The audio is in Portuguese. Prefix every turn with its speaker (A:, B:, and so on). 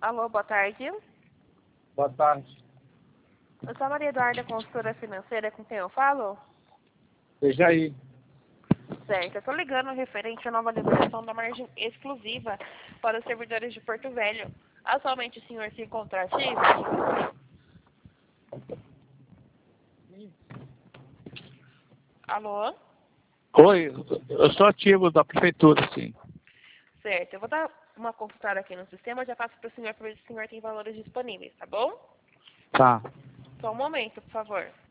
A: Alô, boa tarde.
B: Boa tarde.
A: Eu sou a Maria Eduarda, consultora financeira, com quem eu falo?
B: Veja aí.
A: Certo, eu tô ligando referente à nova liberação da margem exclusiva para os servidores de Porto Velho. Atualmente o senhor se encontra ativo? Alô?
B: Oi, eu sou ativo da prefeitura, sim.
A: Certo, eu vou dar uma consultada aqui no sistema, já passo para o senhor para ver se o senhor tem valores disponíveis, tá bom?
B: Tá.
A: Só um momento, por favor.